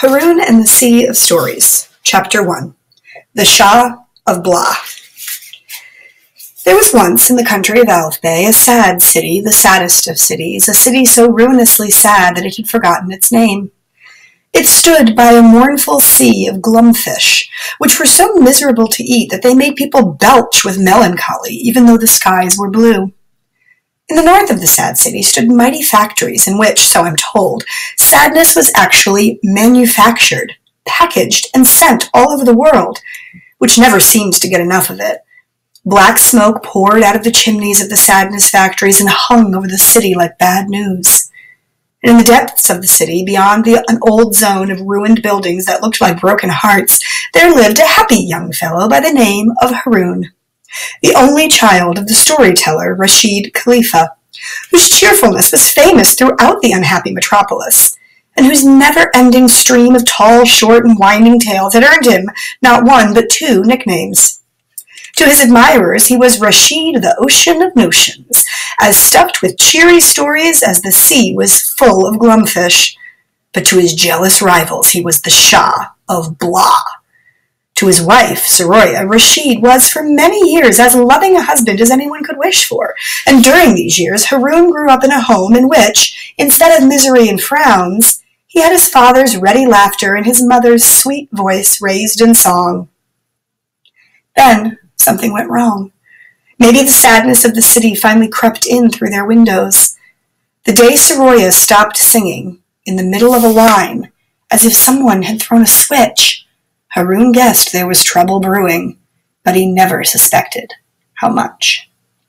Haroun and the Sea of Stories, Chapter 1, The Shah of Blah. There was once in the country of Alfbay a sad city, the saddest of cities, a city so ruinously sad that it had forgotten its name. It stood by a mournful sea of glumfish, which were so miserable to eat that they made people belch with melancholy, even though the skies were blue. In the north of the sad city stood mighty factories in which, so I'm told, sadness was actually manufactured, packaged, and sent all over the world, which never seemed to get enough of it. Black smoke poured out of the chimneys of the sadness factories and hung over the city like bad news. And in the depths of the city, beyond an old zone of ruined buildings that looked like broken hearts, there lived a happy young fellow by the name of Haroun, the only child of the storyteller Rashid Khalifa, whose cheerfulness was famous throughout the unhappy metropolis, and whose never-ending stream of tall, short, and winding tales had earned him not one but two nicknames. To his admirers he was Rashid the Ocean of Notions, as stuffed with cheery stories as the sea was full of glumfish, but to his jealous rivals he was the Shah of Blah. To his wife, Soroya, Rashid was for many years as loving a husband as anyone could wish for, and during these years Haroun grew up in a home in which, instead of misery and frowns, he had his father's ready laughter and his mother's sweet voice raised in song. Then something went wrong. Maybe the sadness of the city finally crept in through their windows. The day Soroya stopped singing, in the middle of a line, as if someone had thrown a switch, Haroun guessed there was trouble brewing, but he never suspected how much.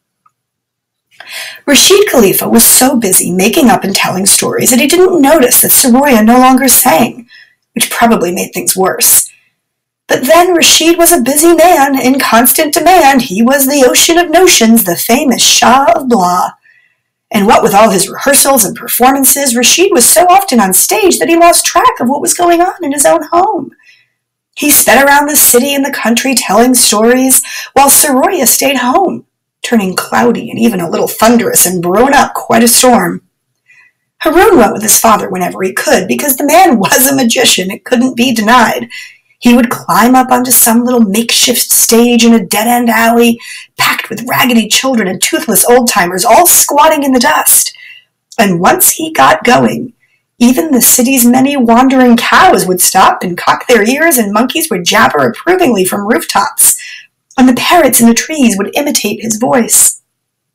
Rashid Khalifa was so busy making up and telling stories that he didn't notice that Soroya no longer sang, which probably made things worse. But then Rashid was a busy man, in constant demand. He was the Ocean of Notions, the famous Shah of Blah. And what with all his rehearsals and performances, Rashid was so often on stage that he lost track of what was going on in his own home. He sped around the city and the country telling stories, while Soroya stayed home, turning cloudy and even a little thunderous and brewing up quite a storm. Haroun went with his father whenever he could, because the man was a magician, it couldn't be denied. He would climb up onto some little makeshift stage in a dead-end alley, packed with raggedy children and toothless old-timers, all squatting in the dust. And once he got going, even the city's many wandering cows would stop and cock their ears, and monkeys would jabber approvingly from rooftops, and the parrots in the trees would imitate his voice.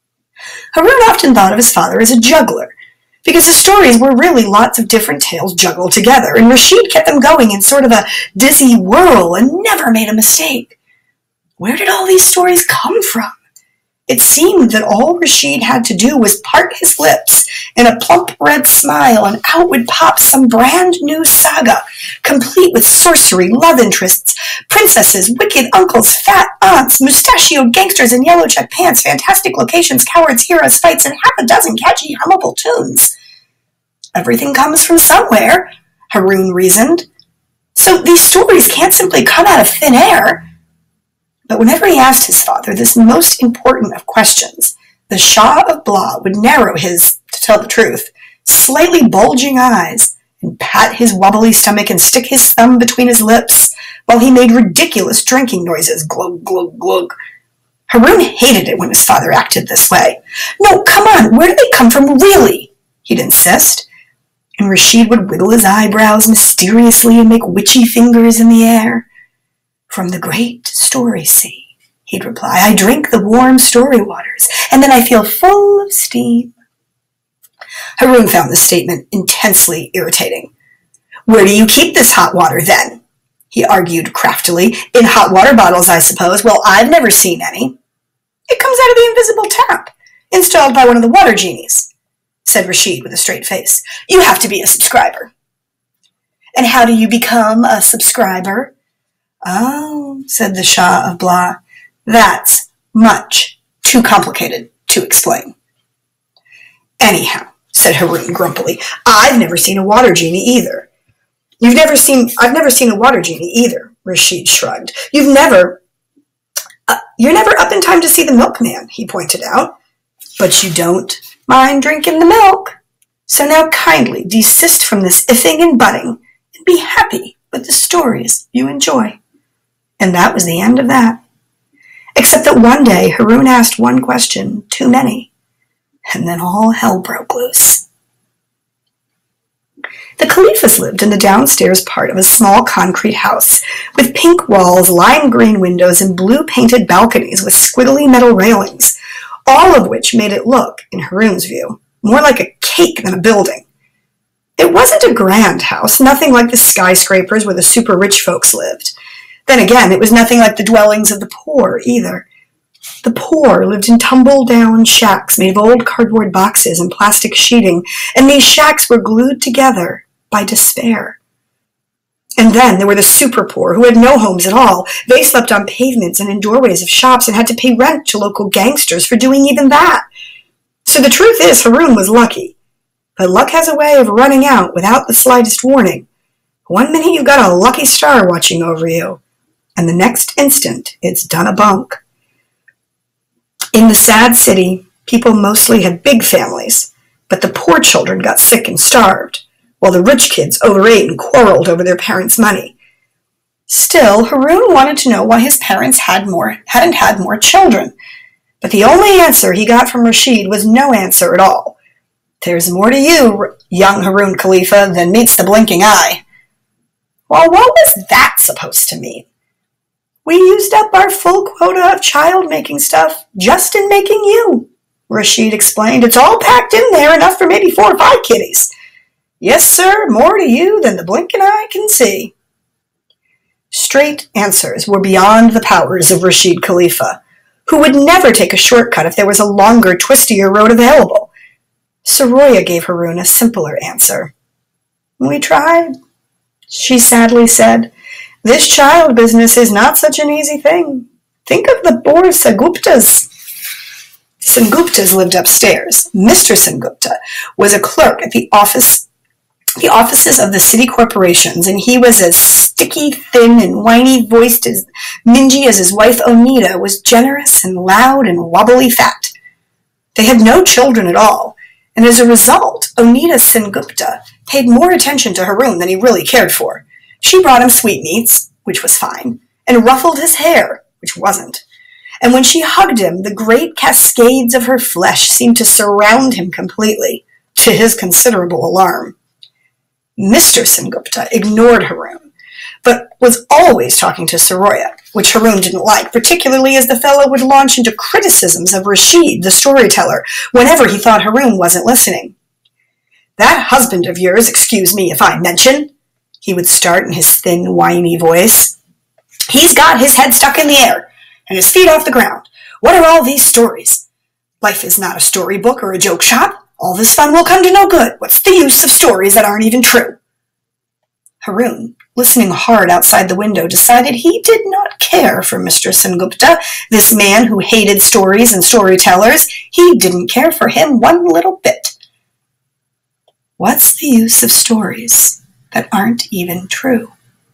Haroun often thought of his father as a juggler, because his stories were really lots of different tales juggled together, and Rashid kept them going in sort of a dizzy whirl and never made a mistake. Where did all these stories come from? It seemed that all Rashid had to do was part his lips in a plump red smile, and out would pop some brand new saga, complete with sorcery, love interests, princesses, wicked uncles, fat aunts, mustachioed gangsters in yellow check pants, fantastic locations, cowards, heroes, fights, and half a dozen catchy, hummable tunes. Everything comes from somewhere, Haroun reasoned. So these stories can't simply come out of thin air. But whenever he asked his father this most important of questions, the Shah of Blah would narrow his, to tell the truth, slightly bulging eyes and pat his wobbly stomach and stick his thumb between his lips while he made ridiculous drinking noises, glug, glug, glug. Haroun hated it when his father acted this way. No, come on, where do they come from really? He'd insist. And Rashid would wiggle his eyebrows mysteriously and make witchy fingers in the air. From the great story sea, he'd reply. I drink the warm story waters, and then I feel full of steam. Haroun found this statement intensely irritating. Where do you keep this hot water, then? He argued craftily. In hot water bottles, I suppose. Well, I've never seen any. It comes out of the invisible tap, installed by one of the water genies, said Rashid with a straight face. You have to be a subscriber. And how do you become a subscriber? Oh, said the Shah of Blah, that's much too complicated to explain. Anyhow, said Haroun grumpily, I've never seen a water genie either. I've never seen a water genie either, Rashid shrugged. You're never up in time to see the milkman, he pointed out. But you don't mind drinking the milk. So now kindly desist from this ifing and butting, and Be happy with the stories you enjoy." And that was the end of that. Except that one day Haroun asked one question too many, and then all hell broke loose. The Khalifas lived in the downstairs part of a small concrete house with pink walls, lime green windows, and blue-painted balconies with squiggly metal railings, all of which made it look, in Haroun's view, more like a cake than a building. It wasn't a grand house, nothing like the skyscrapers where the super-rich folks lived. Then again, it was nothing like the dwellings of the poor, either. The poor lived in tumble-down shacks made of old cardboard boxes and plastic sheeting, and these shacks were glued together by despair. And then there were the super-poor, who had no homes at all. They slept on pavements and in doorways of shops and had to pay rent to local gangsters for doing even that. So the truth is, Haroun was lucky. But luck has a way of running out without the slightest warning. One minute you've got a lucky star watching over you, and the next instant it's done a bunk. In the sad city, people mostly had big families, but the poor children got sick and starved, while the rich kids overate and quarreled over their parents' money. Still, Haroun wanted to know why his parents hadn't had more children, but the only answer he got from Rashid was no answer at all. "There's more to you, young Haroun Khalifa, than meets the blinking eye." Well, what was that supposed to mean? "We used up our full quota of child-making stuff just in making you," Rashid explained. "It's all packed in there, enough for maybe 4 or 5 kitties. Yes, sir, more to you than the blinking eye can see." Straight answers were beyond the powers of Rashid Khalifa, who would never take a shortcut if there was a longer, twistier road available. Soroya gave Haroun a simpler answer. "We tried," she sadly said. "This child business is not such an easy thing. Think of the Boer Senguptas." Senguptas lived upstairs. Mr. Sengupta was a clerk at the offices of the city corporations, and he was as sticky, thin, and whiny-voiced as mingy as his wife Onita was generous and loud and wobbly fat. They had no children at all, and as a result, Onita Sengupta paid more attention to Haroun than he really cared for. She brought him sweetmeats, which was fine, and ruffled his hair, which wasn't. And when she hugged him, the great cascades of her flesh seemed to surround him completely, to his considerable alarm. Mr. Sengupta ignored Haroun, but was always talking to Soroya, which Haroun didn't like, particularly as the fellow would launch into criticisms of Rashid, the storyteller, whenever he thought Haroun wasn't listening. "That husband of yours, excuse me if I mention," he would start in his thin, whiny voice. "He's got his head stuck in the air and his feet off the ground. What are all these stories? Life is not a storybook or a joke shop. All this fun will come to no good. What's the use of stories that aren't even true?" Haroun, listening hard outside the window, decided he did not care for Mr. Sengupta, this man who hated stories and storytellers. He didn't care for him one little bit. What's the use of stories that aren't even true?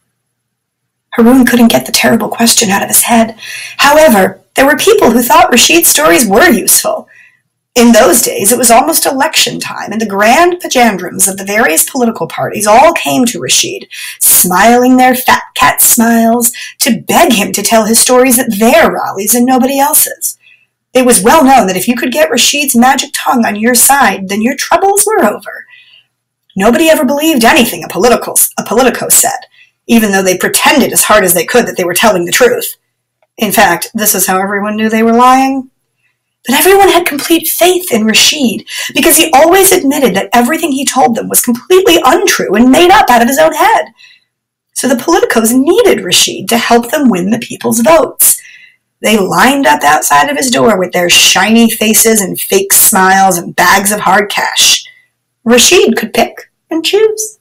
Haroun couldn't get the terrible question out of his head. However, there were people who thought Rashid's stories were useful. In those days, it was almost election time, and the grand pajandrums of the various political parties all came to Rashid, smiling their fat cat smiles, to beg him to tell his stories at their rallies and nobody else's. It was well known that if you could get Rashid's magic tongue on your side, then your troubles were over. Nobody ever believed anything a Politico said, even though they pretended as hard as they could that they were telling the truth. In fact, this is how everyone knew they were lying. But everyone had complete faith in Rashid, because he always admitted that everything he told them was completely untrue and made up out of his own head. So the politicos needed Rashid to help them win the people's votes. They lined up outside of his door with their shiny faces and fake smiles and bags of hard cash. Rashid could pick and choose.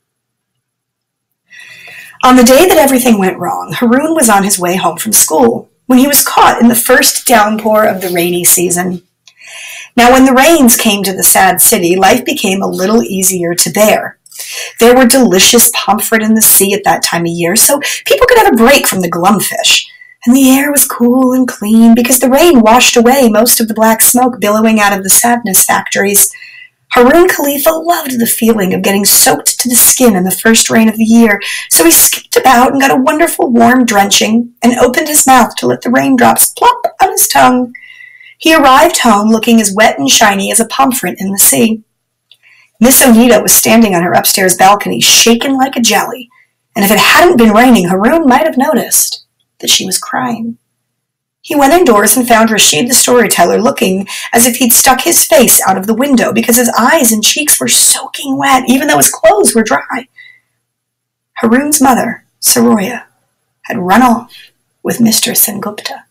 On the day that everything went wrong, Haroun was on his way home from school when he was caught in the first downpour of the rainy season. Now, when the rains came to the sad city, life became a little easier to bear. There were delicious pomfret in the sea at that time of year, so people could have a break from the glumfish. And the air was cool and clean because the rain washed away most of the black smoke billowing out of the sadness factories. Haroon Khalifa loved the feeling of getting soaked to the skin in the first rain of the year, so he skipped about and got a wonderful warm drenching and opened his mouth to let the raindrops plop on his tongue. He arrived home looking as wet and shiny as a pomfret in the sea. Miss Onita was standing on her upstairs balcony, shaken like a jelly, and if it hadn't been raining, Haroon might have noticed that she was crying. He went indoors and found Rashid the storyteller looking as if he'd stuck his face out of the window because his eyes and cheeks were soaking wet, even though his clothes were dry. Haroon's mother, Soroya, had run off with Mr. Sengupta.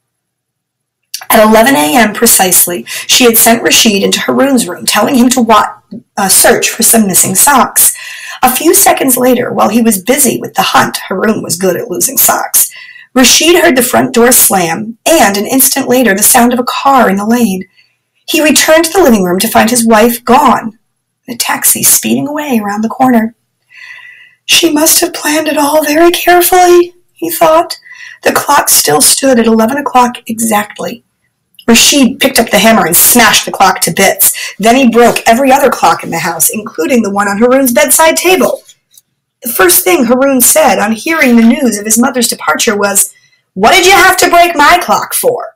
At 11 a.m. precisely, she had sent Rashid into Haroon's room, telling him to search for some missing socks. A few seconds later, while he was busy with the hunt, Haroon was good at losing socks, Rashid heard the front door slam, and an instant later the sound of a car in the lane. He returned to the living room to find his wife gone, and a taxi speeding away around the corner. She must have planned it all very carefully, he thought. The clock still stood at 11 o'clock exactly. Rashid picked up the hammer and smashed the clock to bits. Then he broke every other clock in the house, including the one on Haroon's bedside table. The first thing Haroon said on hearing the news of his mother's departure was, "What did you have to break my clock for?"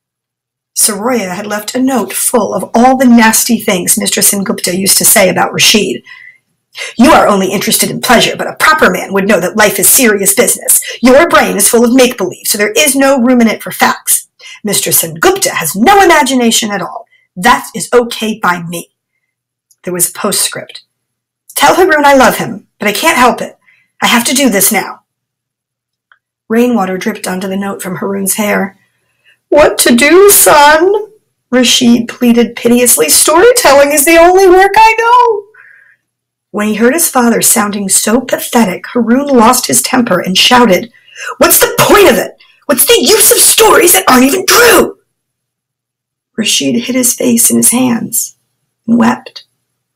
Soroya had left a note full of all the nasty things Mr. Sengupta used to say about Rashid. "You are only interested in pleasure, but a proper man would know that life is serious business. Your brain is full of make-believe, so there is no room in it for facts. Mr. Sengupta has no imagination at all. That is okay by me." There was a postscript. "Tell Haroon I love him, but I can't help it. I have to do this now." Rainwater dripped onto the note from Haroon's hair. "What to do, son?" Rashid pleaded piteously. "Storytelling is the only work I know." When he heard his father sounding so pathetic, Haroon lost his temper and shouted, "What's the point of it? What's the use of stories that aren't even true?" Rashid hid his face in his hands and wept.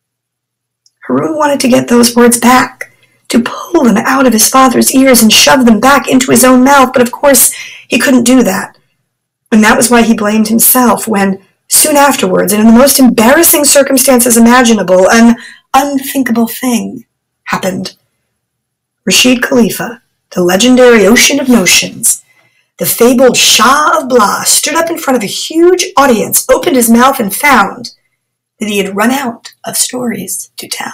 Haroon wanted to get those words back, to pull them out of his father's ears and shove them back into his own mouth, but of course he couldn't do that. And that was why he blamed himself when, soon afterwards, and in the most embarrassing circumstances imaginable, an unthinkable thing happened. Rashid Khalifa, the legendary Ocean of Notions, the fabled Shah of Blah, stood up in front of a huge audience, opened his mouth, and found that he had run out of stories to tell.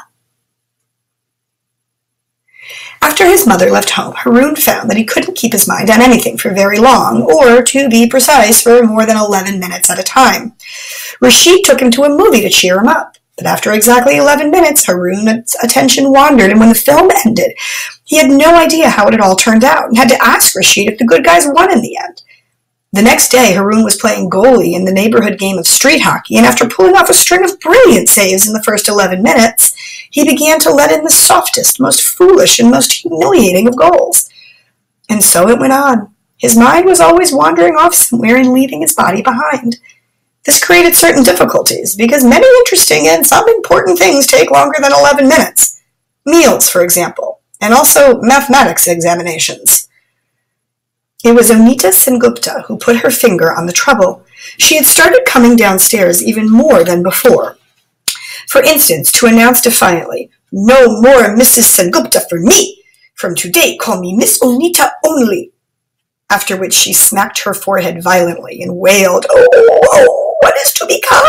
After his mother left home, Haroon found that he couldn't keep his mind on anything for very long, or, to be precise, for more than 11 minutes at a time. Rashid took him to a movie to cheer him up, but after exactly 11 minutes, Haroon's attention wandered, and when the film ended, he had no idea how it had all turned out, and had to ask Rashid if the good guys won in the end. The next day, Haroon was playing goalie in the neighborhood game of street hockey, and after pulling off a string of brilliant saves in the first 11 minutes, he began to let in the softest, most foolish, and most humiliating of goals. And so it went on. His mind was always wandering off somewhere and leaving his body behind. This created certain difficulties, because many interesting and some important things take longer than 11 minutes. Meals, for example, and also mathematics examinations. It was Onita Sengupta who put her finger on the trouble. She had started coming downstairs even more than before. For instance, to announce defiantly, "No more Mrs. Sengupta for me. From today, call me Miss Onita only." After which she smacked her forehead violently and wailed, "Oh, what is to become?"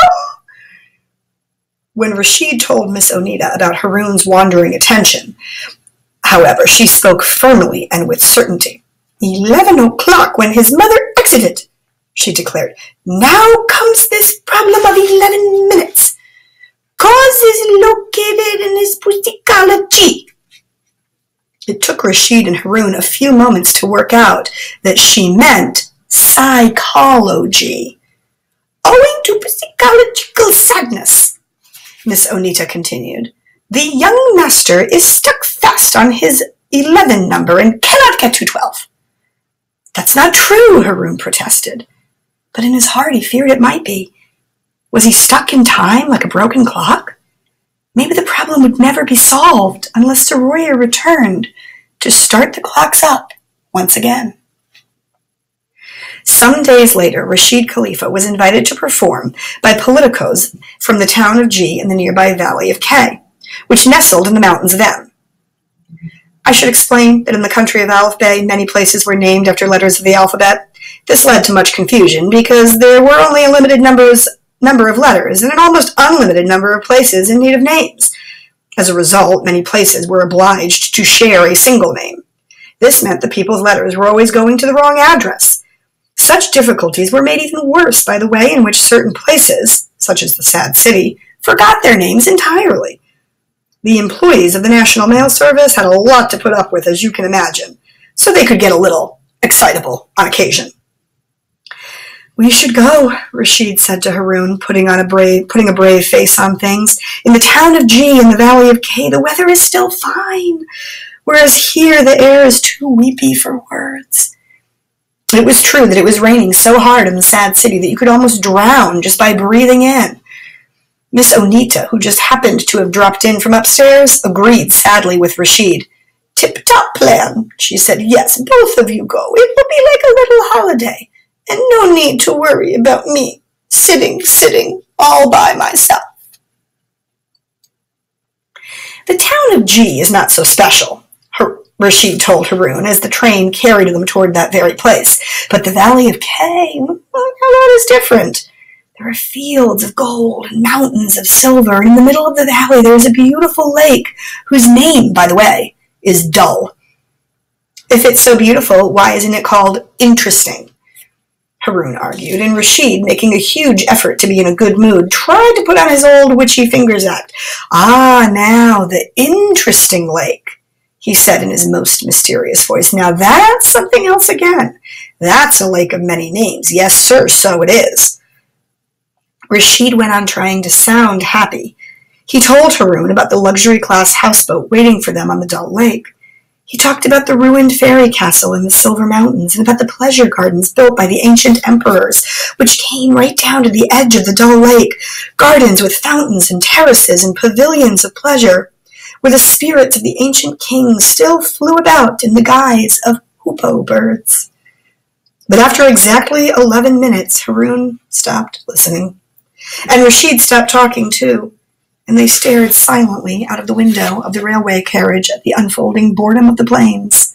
When Rashid told Miss Onita about Haroon's wandering attention, however, she spoke firmly and with certainty. 11 o'clock when his mother exited, she declared. "Now comes this problem of 11 minutes. Cause is located in his psychology." It took Rashid and Haroon a few moments to work out that she meant psychology. "Owing to psychological sadness," Miss Onita continued, "the young master is stuck fast on his 11 number and cannot get to 12. "That's not true," Haroon protested. But in his heart he feared it might be. Was he stuck in time like a broken clock? Maybe the problem would never be solved unless Soroya returned to start the clocks up once again. Some days later, Rashid Khalifa was invited to perform by politicos from the town of G in the nearby valley of K, which nestled in the mountains of M. I should explain that in the country of Aleph Bey, many places were named after letters of the alphabet. This led to much confusion because there were only a limited number of letters and an almost unlimited number of places in need of names. As a result, many places were obliged to share a single name. This meant that people's letters were always going to the wrong address. Such difficulties were made even worse by the way in which certain places, such as the Sad City, forgot their names entirely. The employees of the National Mail Service had a lot to put up with, as you can imagine, so they could get a little excitable on occasion. "We should go," Rashid said to Haroun, putting a brave face on things. "In the town of G in the valley of K, the weather is still fine, whereas here the air is too weepy for words." It was true that it was raining so hard in the Sad City that you could almost drown just by breathing in. Miss Onita, who just happened to have dropped in from upstairs, agreed sadly with Rashid. "Tip-top plan," she said. "Yes, both of you go. It will be like a little holiday, and no need to worry about me sitting all by myself." "The town of G is not so special," Rashid told Haroun as the train carried them toward that very place. "But the Valley of K, well, that is different. There are fields of gold and mountains of silver, and in the middle of the valley there is a beautiful lake, whose name, by the way, is Dull." "If it's so beautiful, why isn't it called interesting?" Haroun argued, and Rashid, making a huge effort to be in a good mood, tried to put on his old witchy fingers act. "Ah, now, the interesting lake," he said in his most mysterious voice. "Now that's something else again. That's a lake of many names. Yes, sir, so it is." Rashid went on trying to sound happy. He told Haroun about the luxury-class houseboat waiting for them on the Dull Lake. He talked about the ruined fairy castle in the Silver Mountains and about the pleasure gardens built by the ancient emperors, which came right down to the edge of the Dull Lake, gardens with fountains and terraces and pavilions of pleasure, where the spirits of the ancient kings still flew about in the guise of hoopoe birds. But after exactly 11 minutes, Haroun stopped listening. And Rashid stopped talking too, and they stared silently out of the window of the railway carriage at the unfolding boredom of the plains.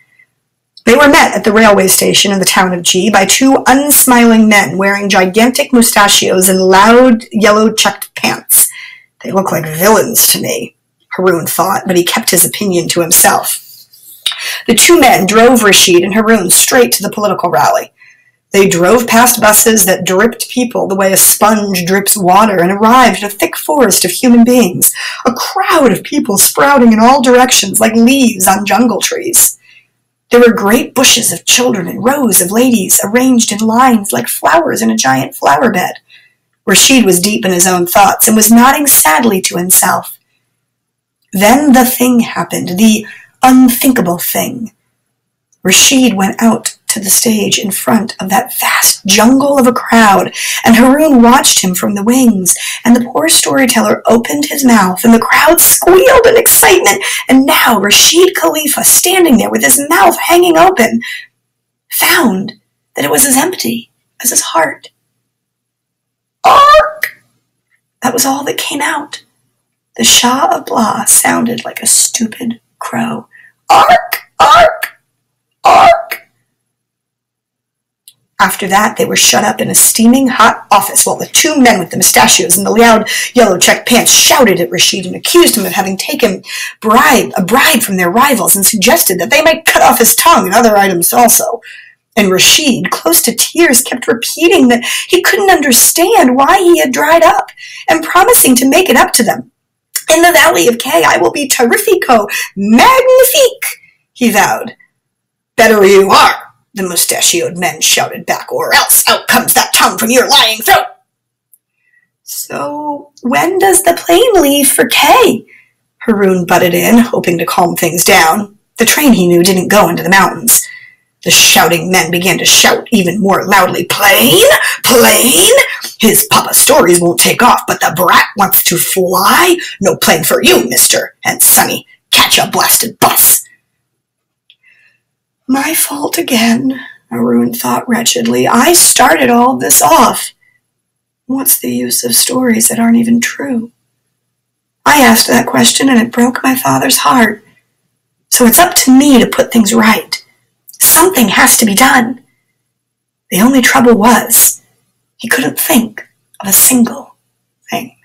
They were met at the railway station in the town of G by two unsmiling men wearing gigantic mustachios and loud yellow checked pants. "They look like villains to me," Haroun thought, but he kept his opinion to himself. The two men drove Rashid and Haroun straight to the political rally. They drove past buses that dripped people the way a sponge drips water and arrived at a thick forest of human beings, a crowd of people sprouting in all directions like leaves on jungle trees. There were great bushes of children and rows of ladies arranged in lines like flowers in a giant flower bed. Rashid was deep in his own thoughts and was nodding sadly to himself. Then the thing happened, the unthinkable thing. Rashid went out to the stage in front of that vast jungle of a crowd, and Haroun watched him from the wings, and the poor storyteller opened his mouth, and the crowd squealed in excitement, and now Rashid Khalifa, standing there with his mouth hanging open, found that it was as empty as his heart. "Ark!" That was all that came out. The Shah of Blah sounded like a stupid crow. "Ark! Ark! Ark!" After that, they were shut up in a steaming hot office while the two men with the mustachios and the loud yellow checked pants shouted at Rashid and accused him of having taken a bribe from their rivals and suggested that they might cut off his tongue and other items also. And Rashid, close to tears, kept repeating that he couldn't understand why he had dried up and promising to make it up to them. "In the Valley of K, I will be terrifico, magnifique," he vowed. "Better you are," the mustachioed men shouted back, "or else out comes that tongue from your lying throat." "So when does the plane leave for K?" Haroun butted in, hoping to calm things down. The train, he knew, didn't go into the mountains. The shouting men began to shout even more loudly. "Plane? Plane? His Papa Stories won't take off, but the brat wants to fly? No plane for you, mister. And Sonny, catch a blasted bus." "My fault again," Arun thought wretchedly. I started all this off. What's the use of stories that aren't even true? I asked that question and it broke my father's heart. So it's up to me to put things right. Something has to be done. The only trouble was, he couldn't think of a single thing.